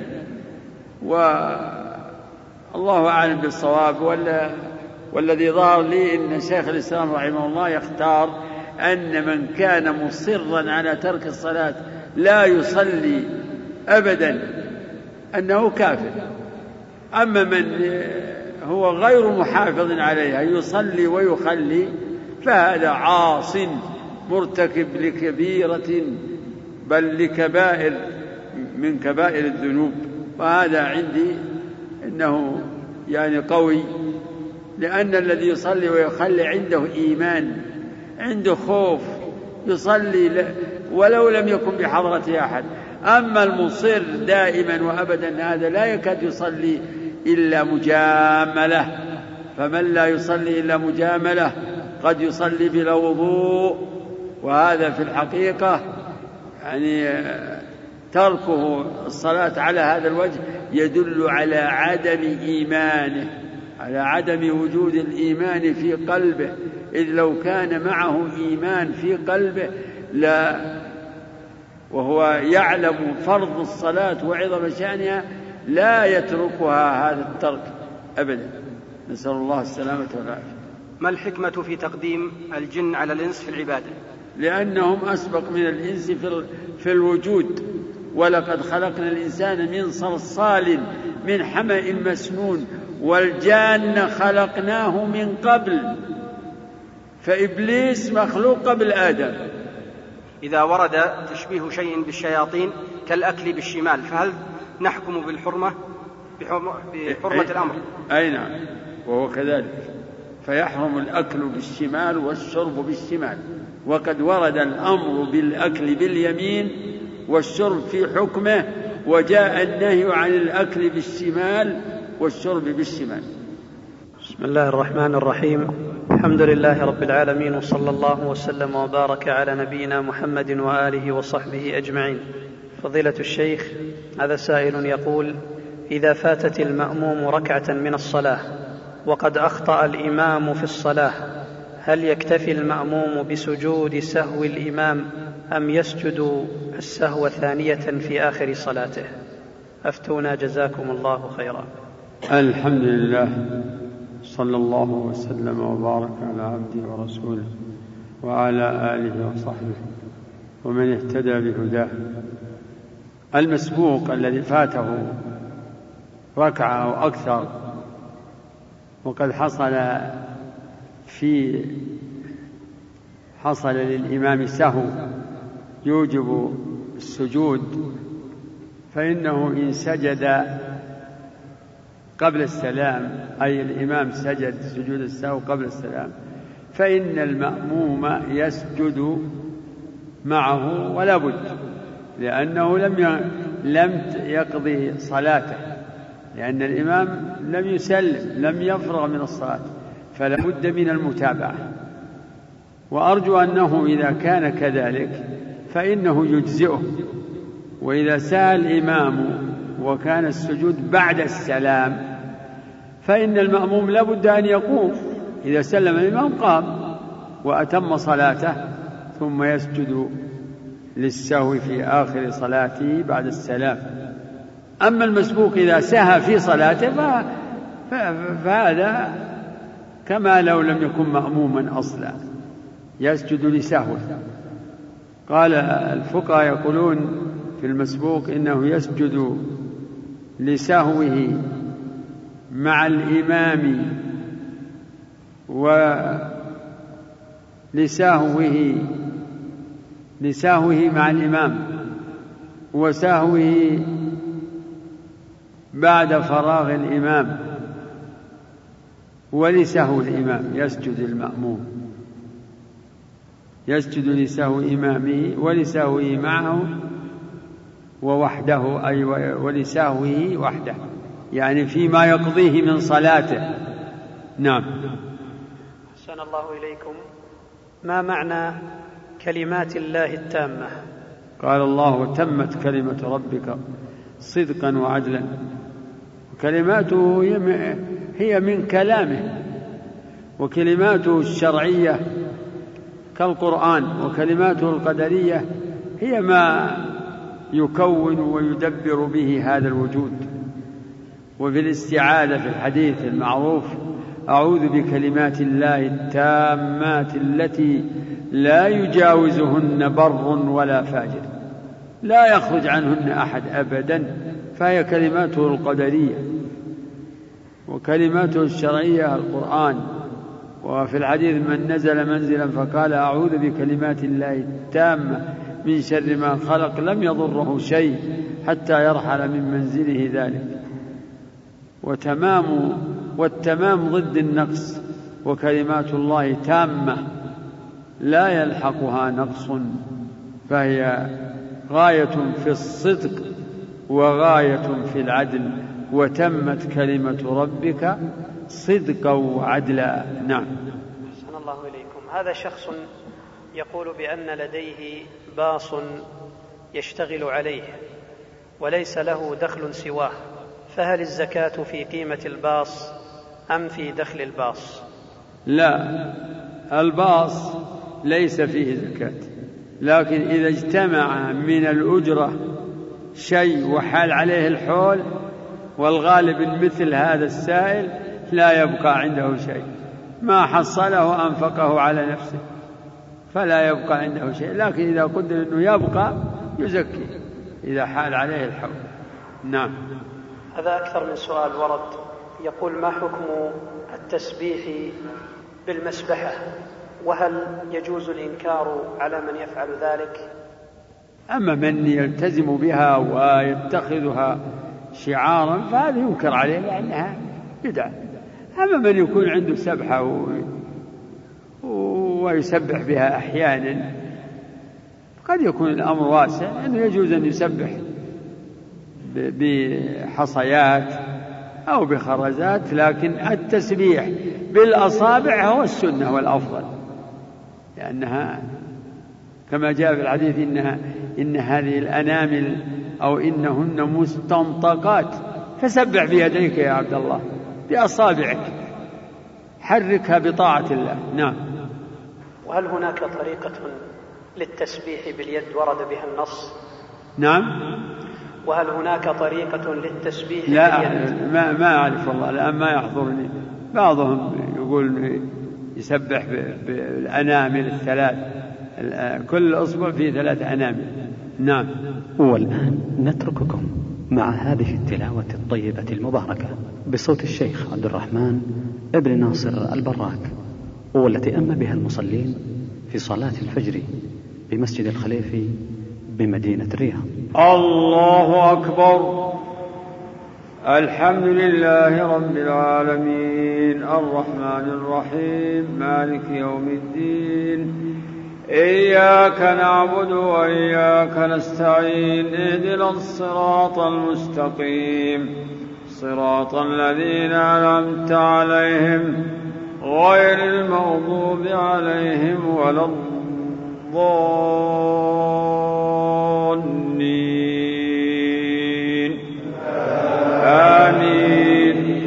والله أعلم بالصواب. والذي ظهر لي إن شيخ الإسلام رحمه الله يختار أن من كان مصرا على ترك الصلاة لا يصلي أبدا أنه كافر، أما من هو غير محافظ عليها يصلي ويخلي فهذا عاص مرتكب لكبيرة بل لكبائر من كبائر الذنوب. وهذا عندي إنه يعني قوي، لأن الذي يصلي ويخلي عنده إيمان، عنده خوف، يصلي ولو لم يكن بحضرة أحد. أما المصر دائما وأبدا هذا لا يكاد يصلي إلا مجاملة، فمن لا يصلي إلا مجاملة قد يصلي بلا وضوء، وهذا في الحقيقة يعني تركه الصلاة على هذا الوجه يدل على عدم إيمانه، على عدم وجود الإيمان في قلبه، إذ لو كان معه إيمان في قلبه لا وهو يعلم فرض الصلاة وعظم شأنها لا يتركها هذا الترك أبدا، نسأل الله السلامة والعافية. ما الحكمة في تقديم الجن على الإنس في العبادة؟ لأنهم أسبق من الإنس في الوجود، ولقد خلقنا الإنسان من صلصال من حمأ مسنون، والجان خلقناه من قبل، فإبليس مخلوق قبل آدم. إذا ورد تشبيه شيء بالشياطين كالأكل بالشمال فهل نحكم بحرمة الأمر؟ أي نعم، وهو كذلك، فيحرم الأكل بالشمال والشرب بالشمال، وقد ورد الأمر بالأكل باليمين والشرب في حكمه، وجاء النهي عن الأكل بالشمال والشرب بالشمال. بسم الله الرحمن الرحيم، الحمد لله رب العالمين، وصلى الله وسلم وبارك على نبينا محمد وآله وصحبه أجمعين. فضيلة الشيخ، هذا سائل يقول: إذا فاتت المأموم ركعة من الصلاة وقد أخطأ الإمام في الصلاة، هل يكتفي المأموم بسجود سهو الإمام أم يسجد السهو ثانية في آخر صلاته؟ أفتونا جزاكم الله خيرا. الحمد لله، صلى الله وسلم وبارك على عبده ورسوله وعلى آله وصحبه ومن اهتدى بهداه. المسبوق الذي فاته ركعة أو أكثر وقد حصل للإمام سهو يوجب السجود، فإنه إن سجد قبل السلام، أي الإمام سجد سجود السهو قبل السلام، فإن المأموم يسجد معه ولا بد، لأنه لم يقضي صلاته، لأن الإمام لم يسلم، لم يفرغ من الصلاة، فلا بد من المتابعة. وأرجو أنه إذا كان كذلك فإنه يجزئه. وإذا سأل الإمام وكان السجود بعد السلام فإن المأموم لا بد أن يقوم، إذا سلم الإمام قام وأتم صلاته ثم يسجد للسهو في آخر صلاته بعد السلام. أما المسبوق إذا سهى في صلاته فهذا كما لو لم يكن مأموما أصلا، يسجد لسهوه. قال الفقهاء يقولون في المسبوق إنه يسجد لسهوه مع الإمام لسهوه مع الإمام وسهوه بعد فراغ الإمام ولسهو الإمام يسجد المأموم، يسجد لسهو إمامه ولسهوه معه ووحده، أي ولسهوه وحده، يعني فيما يقضيه من صلاته. نعم. أحسن الله إليكم. ما معنى كلمات الله التامة قال الله تمت كلمة ربك صدقا وعدلا، وكلماته هي من كلامه، وكلماته الشرعية كالقرآن، وكلماته القدرية هي ما يكون ويدبر به هذا الوجود. وفي الاستعاذة في الحديث المعروف أعوذ بكلمات الله التامات التي لا يجاوزهن بر ولا فاجر، لا يخرج عنهن أحد أبدا، فهي كلماته القدرية، وكلماته الشرعية القرآن. وفي الحديث من نزل منزلا فقال أعوذ بكلمات الله التامة من شر ما خلق لم يضره شيء حتى يرحل من منزله ذلك. والتمام ضد النقص، وكلمات الله تامة لا يلحقها نقص، فهي غاية في الصدق وغاية في العدل، وتمت كلمة ربك صدقا وعدلا. نعم. أحسن الله إليكم. هذا شخص يقول بأن لديه باص يشتغل عليه وليس له دخل سواه، فهل الزكاة في قيمة الباص أم في دخل الباص؟ لا، الباص ليس فيه زكاة، لكن إذا اجتمع من الأجرة شيء وحال عليه الحول، والغالب مثل هذا السائل لا يبقى عنده شيء، ما حصله أنفقه على نفسه فلا يبقى عنده شيء، لكن إذا قدر أنه يبقى يزكي إذا حال عليه الحول. نعم. هذا أكثر من سؤال ورد، يقول ما حكم التسبيح بالمسبحة، وهل يجوز الإنكار على من يفعل ذلك؟ أما من يلتزم بها ويتخذها شعارا فهذا ينكر عليه لأنها بدعة. أما من يكون عنده سبحة ويسبح بها أحيانا قد يكون الأمر واسع، أنه يجوز أن يسبح بحصيات أو بخرزات، لكن التسبيح بالأصابع هو السنة والأفضل، لأنها كما جاء في الحديث إن هذه الأنامل أو إنهن مستنطقات، فسبح بيديك يا عبد الله بأصابعك، حركها بطاعة الله. نعم. وهل هناك طريقة للتسبيح باليد ورد بها النص؟ نعم. وهل هناك طريقة للتسبيح لا باليد؟ ما أعرف والله، الآن ما يحضرني. بعضهم يقول يسبح بالأنامل الثلاث، كل أصبع فيه 3 أنامل. نعم. والآن نترككم مع هذه التلاوة الطيبة المباركة بصوت الشيخ عبد الرحمن ابن ناصر البراك، والتي أم بها المصلين في صلاة الفجر بمسجد الخليفي بمدينة الرياض. الله أكبر. الحمد لله رب العالمين الرحمن الرحيم مالك يوم الدين، إياك نعبد وإياك نستعين، اهدنا الصراط المستقيم صراط الذين أنعمت عليهم غير المغضوب عليهم ولا الضالين. آمين.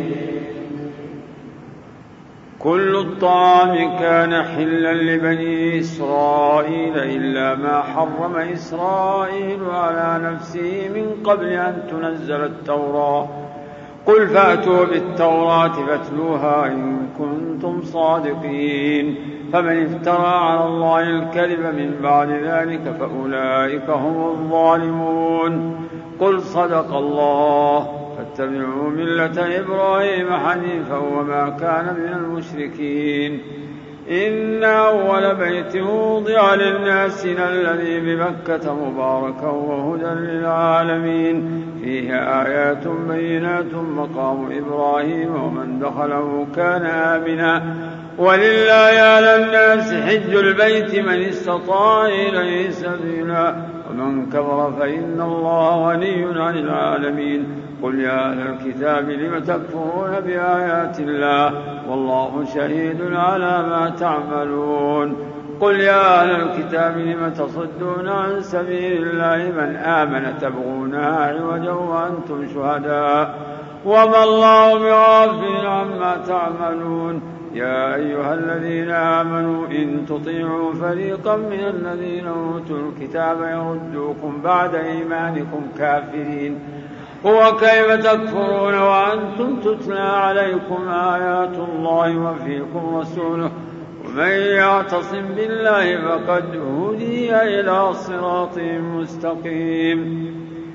كل الطعام كان حلا لبني إسرائيل إلا ما حرم إسرائيل على نفسه من قبل أن تنزل التوراة، قل فأتوا بالتوراة فاتلوها إن كنتم صادقين، فمن افترى على الله الكذب من بعد ذلك فأولئك هم الظالمون. قل صدق الله فاتبعوا ملة إبراهيم حنيفا وما كان من المشركين. إن أول بيت وضع للناس الذي بمكة مباركا وهدى للعالمين، فيه آيات بينات مقام إبراهيم ومن دخله كان آمنا، ولله على الناس حج البيت من استطاع إليه سبيلا، ومن كفر فإن الله غني عن العالمين. قل يا أهل الكتاب لم تكفرون بآيات الله والله شهيد على ما تعملون. قل يا أهل الكتاب لم تصدون عن سبيل الله من آمن تبغونها عوجا وأنتم شهداء وما الله بغافل عما تعملون. يا أيها الذين آمنوا إن تطيعوا فريقا من الذين أوتوا الكتاب يردوكم بعد إيمانكم كافرين وكيف تكفرون وأنتم تتلى عليكم آيات الله وفيكم رسوله ومن يعتصم بالله فقد هدي إلى صراط مستقيم.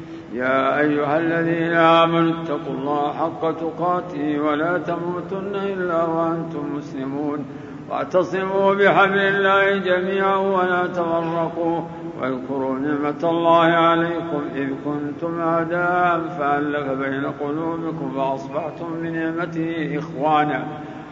يا أيها الذين آمنوا اتقوا الله حق تقاته ولا تموتن إلا وأنتم مسلمون واعتصموا بحبل الله جميعا ولا تفرقوا واذكروا نعمة الله عليكم إذ كنتم أعداء فألف بين قلوبكم فأصبحتم بنعمته إخوانا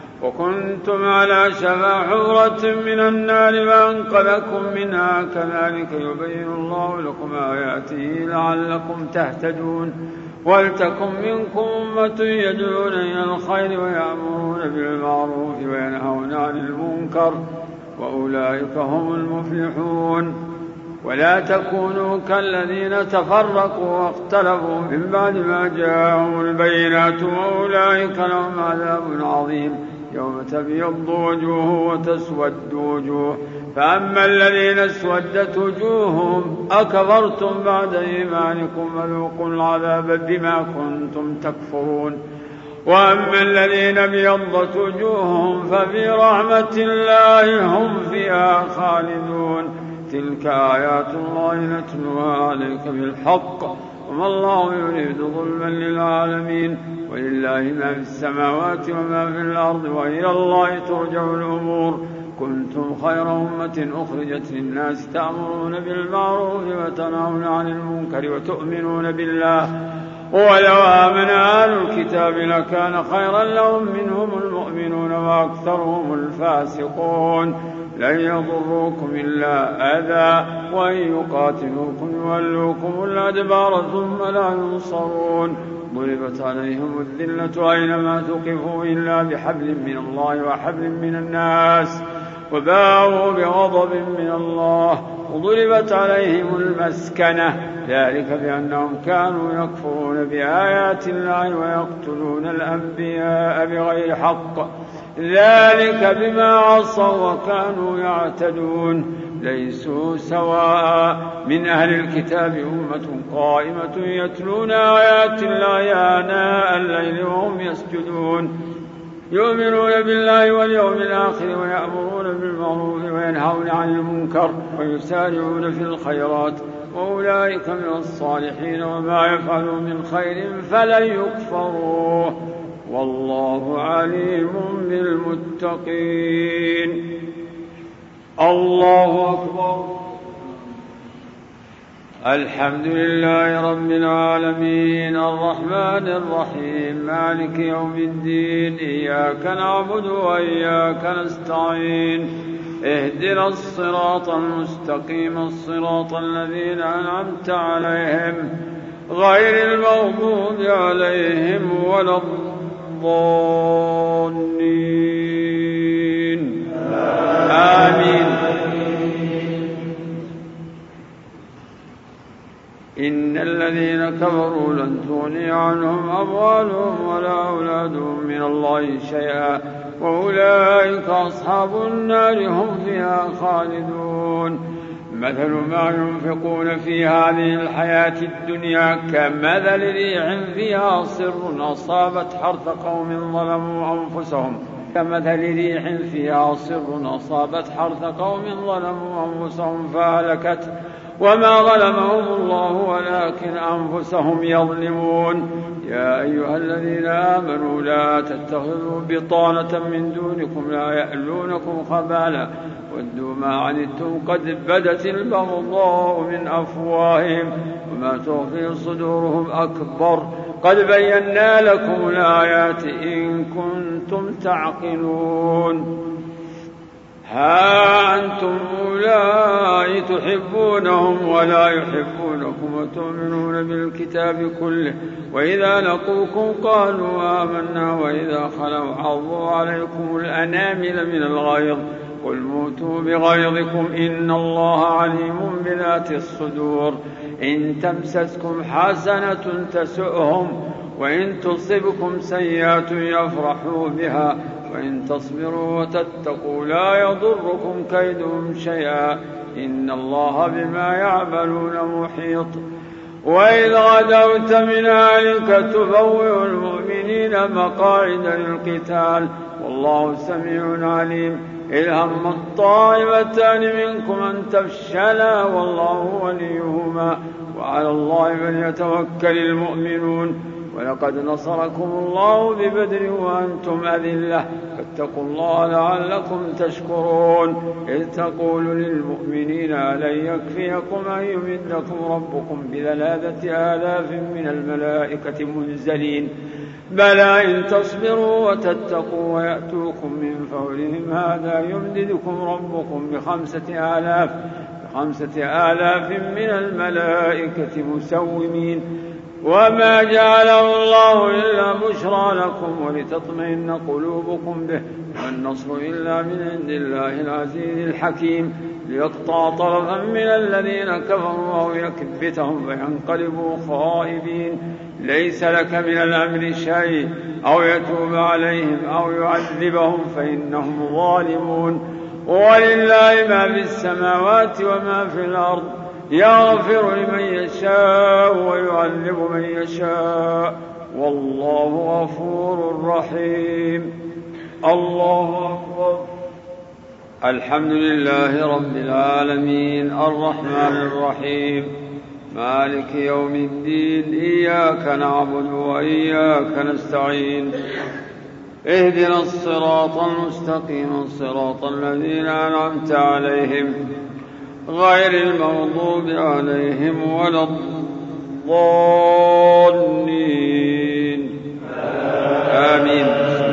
وكنتم على شفا حفرة من النار فأنقذكم منها كذلك يبين الله لكم آياته لعلكم تهتدون. ولتكن منكم أمة يدعون إلى الخير ويأمرون بالمعروف وينهون عن المنكر وأولئك هم المفلحون. ولا تكونوا كالذين تفرقوا واختلفوا من بعد ما جاءهم البينات وأولئك لهم عذاب عظيم يوم تبيض وجوه وتسود وجوه فأما الذين اسودت وجوههم أكفرتم بعد إيمانكم فذوقوا العذاب بما كنتم تكفرون. وأما الذين ابيضت وجوههم ففي رحمة الله هم فيها خالدون. تلك آيات الله نتلوها عليك بالحق وما الله يريد ظلما للعالمين ولله ما في السماوات وما في الأرض وإلى الله ترجع الأمور. كنتم خير أمة أخرجت للناس تأمرون بالمعروف وتنهون عن المنكر وتؤمنون بالله ولو آمن أهل الكتاب لكان خيرا لهم منهم المؤمنون وأكثرهم الفاسقون. لن يضروكم إلا أذى وإن يقاتلوكم يولوكم الأدبار ثم لا ينصرون. ضربت عليهم الذلة أينما ثقفوا إلا بحبل من الله وحبل من الناس وباءوا بغضب من الله وضربت عليهم المسكنة ذلك بأنهم كانوا يكفرون بآيات الله ويقتلون الأنبياء بغير حق ذلك بما عصوا وكانوا يعتدون. ليسوا سواء من أهل الكتاب أمة قائمة يتلون آيات الله آناء الليل وهم يسجدون يؤمنون بالله واليوم الآخر ويأمرون بالمعروف وينهون عن المنكر ويسارعون في الخيرات وأولئك من الصالحين وما يفعلوا من خير فلن يكفروه والله عليم بالمتقين. الله أكبر. الحمد لله رب العالمين الرحمن الرحيم مالك يوم الدين إياك نعبد وإياك نستعين اهدنا الصراط المستقيم الصراط الذين أنعمت عليهم غير المغضوب عليهم ولا الضالين آمين. إن الذين كفروا لن تغني عنهم أموالهم ولا أولادهم من الله شيئا وأولئك أصحاب النار هم فيها خالدون. مثل ما ينفقون في هذه الحياة الدنيا كمثل ريح فيها صر أصابت حرث قوم ظلموا أنفسهم فهلكت وما ظلمهم الله ولكن أنفسهم يظلمون. يا أيها الذين آمنوا لا تتخذوا بطانة من دونكم لا يألونكم خبالا ودوا ما عنتم قد بدت البغضاء من أفواههم وما تخفي صدورهم أكبر قد بينا لكم الآيات إن كنتم تعقلون. ها أنتم أولئك تحبونهم ولا يحبونكم وتؤمنون بالكتاب كله وإذا لقوكم قالوا آمنا وإذا خلوا عضوا عليكم الأنامل من الغيظ قل موتوا بغيظكم إن الله عليم بذات الصدور إن تمسسكم حسنة تسؤهم وإن تصبكم سيئة يفرحوا بها وإن تصبروا وتتقوا لا يضركم كيدهم شيئا إن الله بما يعملون محيط وإذ غدوت من أهلك تبوئ المؤمنين مقاعد للقتال والله سميع عليم إذ هم الطائفتان منكم أن تفشلا والله وليهما وعلى الله فليتوكل المؤمنون ولقد نصركم الله ببدر وأنتم أذلة فاتقوا الله لعلكم تشكرون إذ تقول للمؤمنين ألن يكفيكم أن يمدكم ربكم ب3,000 من الملائكة منزلين بلى إن تصبروا وتتقوا ويأتوكم من فورهم هذا يمددكم ربكم ب5,000 من الملائكة مسومين وما جعله الله إلا بشرى لكم ولتطمئن قلوبكم به والنصر إلا من عند الله العزيز الحكيم ليقطع طرفا من الذين كفروا أو يكبتهم فينقلبوا خائبين ليس لك من الأمر شيء أو يتوب عليهم أو يعذبهم فإنهم ظالمون ولله ما في السماوات وما في الأرض يغفر لمن يشاء ويعذب من يشاء والله غفور رحيم الله أكبر الحمد لله رب العالمين الرحمن الرحيم مالك يوم الدين إياك نعبد وإياك نستعين اهدنا الصراط المستقيم صراط الذين أنعمت عليهم غير المغضوب عليهم ولا الضالين آمين.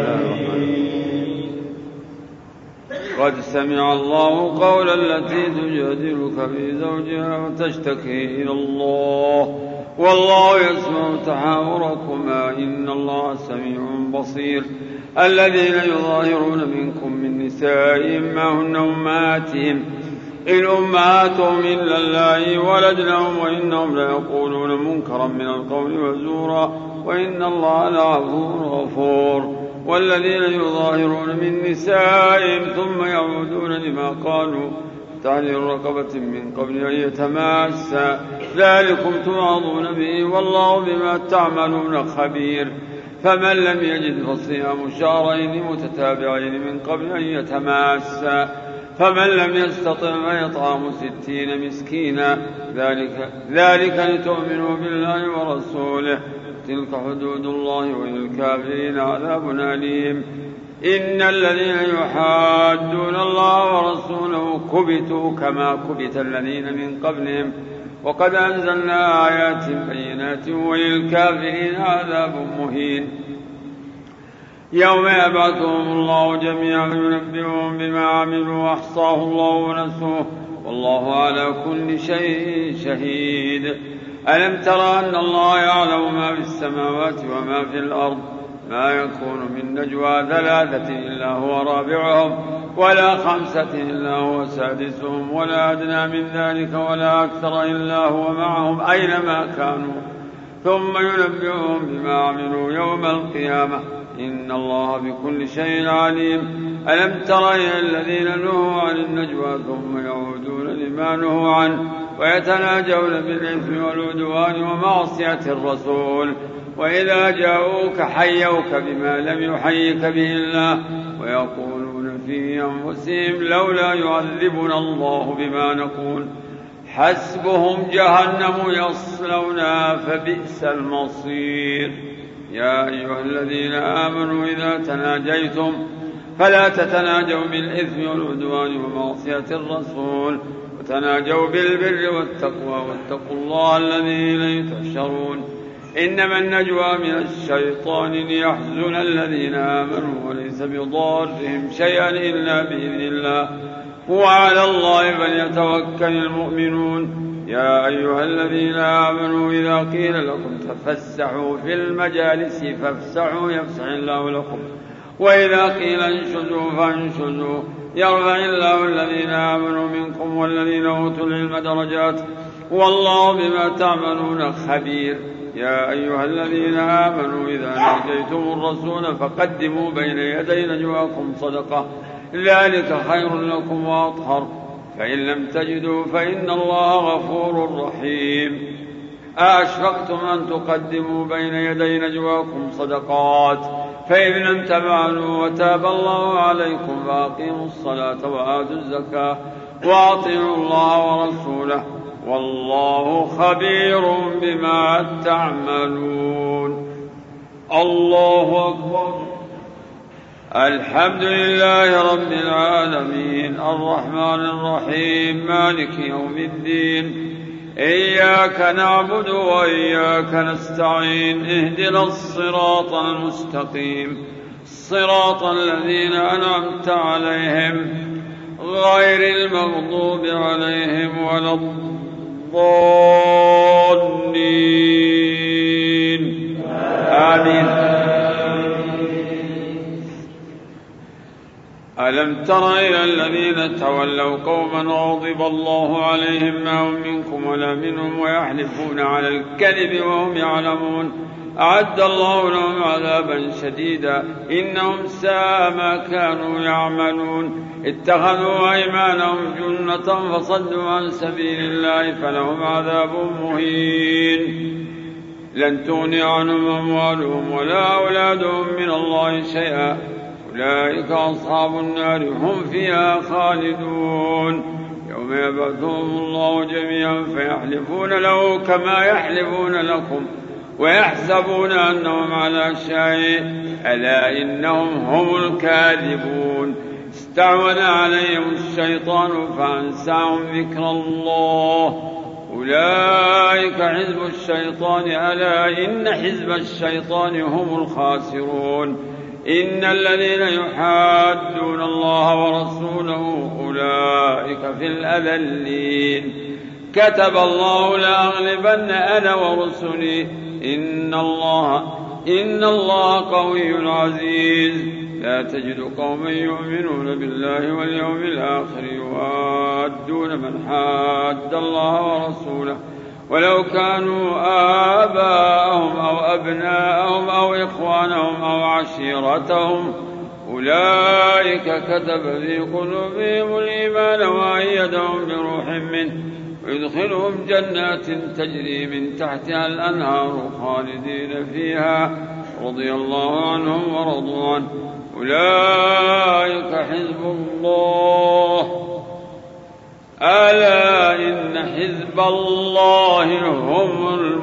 قد سمع الله قول التي تجادلك في زوجها وتشتكي إلى الله والله يسمع تحاوركما إن الله سميع بصير الذين يظاهرون منكم من نسائهم ما هن أمهاتهم إن أمهاتهم إلا اللائي ولدنهم وإنهم ليقولون منكرا من القول وزورا وإن الله لعفو غفور والذين يظاهرون من نسائهم ثم يعودون لما قالوا تحرير رقبة من قبل أن يتماسا ذلكم توعظون به والله بما تعملون خبير فمن لم يجد فصيام شهرين متتابعين من قبل أن يتماسا فمن لم يستطع فيطعم 60 مسكينا ذلك لتؤمنوا بالله ورسوله تلك حدود الله وللكافرين عذاب أليم إن الذين يحادون الله ورسوله كبتوا كما كبت الذين من قبلهم وقد أنزلنا آيات بينات وللكافرين عذاب مهين يوم يبعثهم الله جميعا ينبئهم بما عملوا وأحصاه الله ونسوه والله على كل شيء شهيد ألم تر أن الله يعلم ما في السماوات وما في الأرض ما يكون من نجوى 3 إلا هو رابعهم ولا 5 إلا هو سادسهم ولا أدنى من ذلك ولا أكثر إلا هو معهم أينما كانوا ثم ينبئهم بما عملوا يوم القيامة إن الله بكل شيء عليم ألم تر إلى الذين نهوا عن النجوى ثم يعودون لما نهوا عنه ويتناجون بالإثم والعدوان ومعصية الرسول وإذا جاءوك حيوك بما لم يحيك به الله ويقولون في أنفسهم لولا يعذبنا الله بما نقول حسبهم جهنم يصلونها فبئس المصير يا أيها الذين آمنوا إذا تناجيتم فلا تتناجوا بالإثم والعدوان ومعصية الرسول وتناجوا بالبر والتقوى واتقوا الله الذي إليه تحشرون إنما النجوى من الشيطان ليحزن الذين آمنوا وليس بضارهم شيئا إلا بإذن الله وعلى الله فليتوكل المؤمنون يا أيها الذين آمنوا إذا قيل لكم تفسحوا في المجالس فافسحوا يفسح الله لكم وإذا قيل انشزوا فانشزوا يرفع الله الذين آمنوا منكم والذين أوتوا العلم درجات والله بما تعملون خبير. يا أيها الذين آمنوا إذا ناجيتم الرسول فقدموا بين يدي نجواكم صدقة ذلك خير لكم وأطهر فإن لم تجدوا فإن الله غفور رحيم. أأشفقتم أن تقدموا بين يدي نجواكم صدقات فإن لم تفعلوا وتاب الله عليكم فأقيموا الصلاة وآتوا الزكاة وأطيعوا الله ورسوله والله خبير بما تعملون. الله أكبر. الحمد لله رب العالمين الرحمن الرحيم مالك يوم الدين إياك نعبد وإياك نستعين اهدنا الصراط المستقيم صراط الذين أنعمت عليهم غير المغضوب عليهم ولا الضالين آمين. ألم تر إلى الذين تولوا قوما غضب الله عليهم ما هم منكم ولا منهم ويحلفون على الكذب وهم يعلمون أعد الله لهم عذابا شديدا إنهم ساء ما كانوا يعملون اتخذوا أيمانهم جنة فصدوا عن سبيل الله فلهم عذاب مهين لن تغني عنهم أموالهم ولا أولادهم من الله شيئا أولئك أصحاب النار هم فيها خالدون. يوم يبعثهم الله جميعا فيحلفون له كما يحلفون لكم ويحسبون أنهم على شيء ألا إنهم هم الكاذبون. استعوذ عليهم الشيطان فأنساهم ذكر الله أولئك حزب الشيطان ألا إن حزب الشيطان هم الخاسرون. إن الذين يحادون الله ورسوله أولئك في الأذلين. كتب الله لأغلبن أنا ورسلي إن الله قوي عزيز. لا تجد قوما يؤمنون بالله واليوم الآخر يوادون من حاد الله ورسوله ولو كانوا آباءهم أو أبناءهم أو إخوانهم أو عشيرتهم أولئك كتب في قلوبهم الإيمان وأيدهم بروح منه ويدخلهم جنات تجري من تحتها الأنهار خالدين فيها رضي الله عنهم ورضوا عنه أولئك حزب الله ألا إن حزب الله هم